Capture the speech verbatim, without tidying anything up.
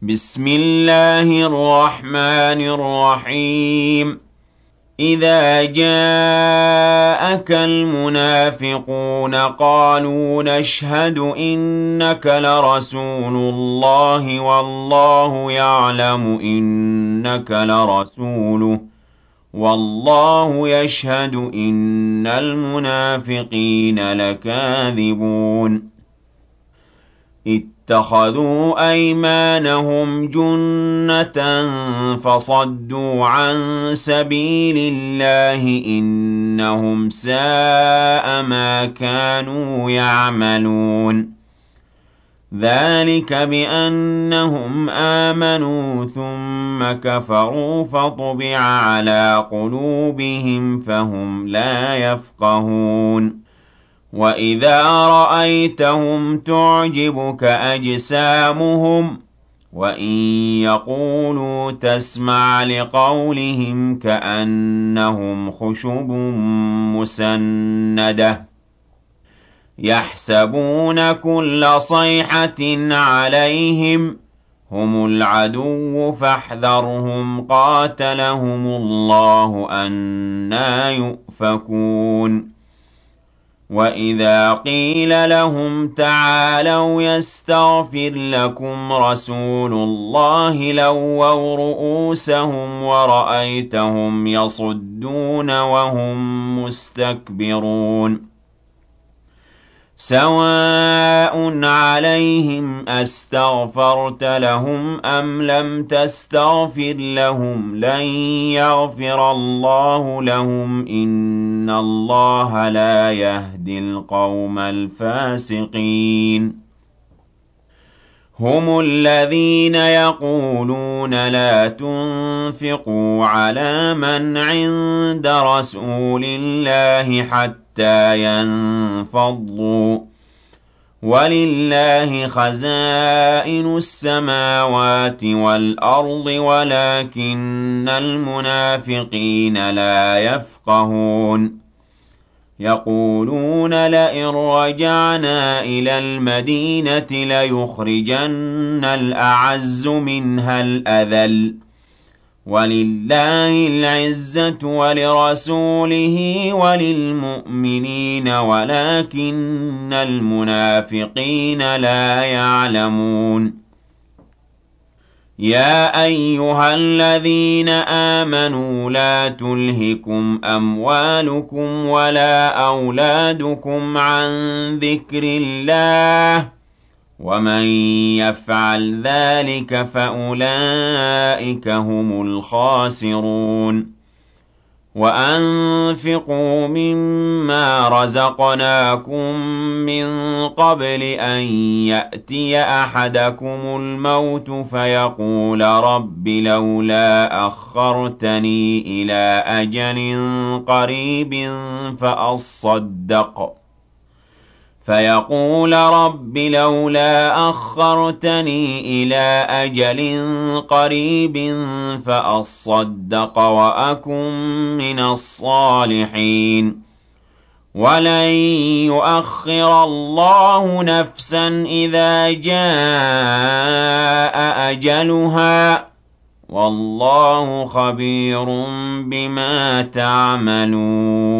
بسم الله الرحمن الرحيم إذا جاءك المنافقون قالوا نشهد إنك لرسول الله والله يعلم إنك لرسوله والله يشهد إن المنافقين لكاذبون اتخذوا أيمانهم جنة فصدوا عن سبيل الله إنهم ساء ما كانوا يعملون ذلك بأنهم آمنوا ثم كفروا فطبع على قلوبهم فهم لا يفقهون وَإِذَا رَأَيْتَهُمْ تُعْجِبُكَ أَجْسَامُهُمْ وَإِن يَقُولُوا تَسْمَعْ لِقَوْلِهِمْ كَأَنَّهُمْ خُشُبٌ مُّسَنَّدَةٌ يَحْسَبُونَ كُلَّ صَيْحَةٍ عَلَيْهِمْ هُمُ الْعَدُوُّ فَاحْذَرْهُمْ قَاتَلَهُمُ اللَّهُ أَنَّىٰ يُؤْفَكُونَ وَإِذَا قِيلَ لَهُمْ تَعَالَوْا يَسْتَغْفِرْ لَكُمْ رَسُولُ اللَّهِ لَوَّوْا رُءُوسَهُمْ وَرَأَيْتَهُمْ يَصُدُّونَ وَهُمْ مُسْتَكْبِرُونَ سَوَاءٌ عَلَيْهِمْ أَسْتَغْفَرْتَ لَهُمْ أَمْ لَمْ تَسْتَغْفِرْ لَهُمْ لَن يَغْفِرَ اللَّهُ لَهُمْ إِنَّ اللَّهَ لَا يَهْدِي الْقَوْمَ الْفَاسِقِينَ هُمُ الَّذِينَ يَقُولُونَ لَا تُنفِقُوا عَلَىٰ مَنْ عِندَ رَسُولِ اللَّهِ حَتَّىٰ يَنفَضُّوا ۗ وَلِلَّهِ خَزَائِنُ السَّمَاوَاتِ وَالْأَرْضِ وَلَٰكِنَّ الْمُنَافِقِينَ لَا يَفْقَهُونَ يَقُولُونَ لَئِن رَّجَعْنَا إِلَى الْمَدِينَةِ لَيُخْرِجَنَّ الْأَعَزُّ مِنْهَا الْأَذَلَّ ۚ وَلِلَّهِ الْعِزَّةُ وَلِرَسُولِهِ وَلِلْمُؤْمِنِينَ وَلَٰكِنَّ الْمُنَافِقِينَ لَا يَعْلَمُونَ يَا أَيُّهَا الَّذِينَ آمَنُوا لَا تُلْهِكُمْ أَمْوَالُكُمْ وَلَا أَوْلَادُكُمْ عَن ذِكْرِ اللَّهِ ۚ وَمَن يَفْعَلْ ذَٰلِكَ فَأُولَٰئِكَ هُمُ الْخَاسِرُونَ وَأَنفِقُوا مِمَّا رَزَقْنَاكُم مِّن قَبْلِ أَن يَأْتِيَ أَحَدَكُمُ الْمَوْتُ فَيَقُولَ رَبِّ لَوْلَا أَخَّرْتَنِي إِلَىٰ أَجَلٍ قَرِيبٍ فَأَصَّدَّقَ فَيَقُولَ رَبِّ لَوْلَا أَخَّرْتَنِي إِلَىٰ أَجَلٍ قَرِيبٍ فَأَصَّدَّقَ وَأَكُن مِّنَ الصَّالِحِينَ وَلَن يُؤَخِّرَ اللَّهُ نَفْسًا إِذَا جَاءَ أَجَلُهَا ۚ وَاللَّهُ خَبِيرٌ بِمَا تَعْمَلُونَ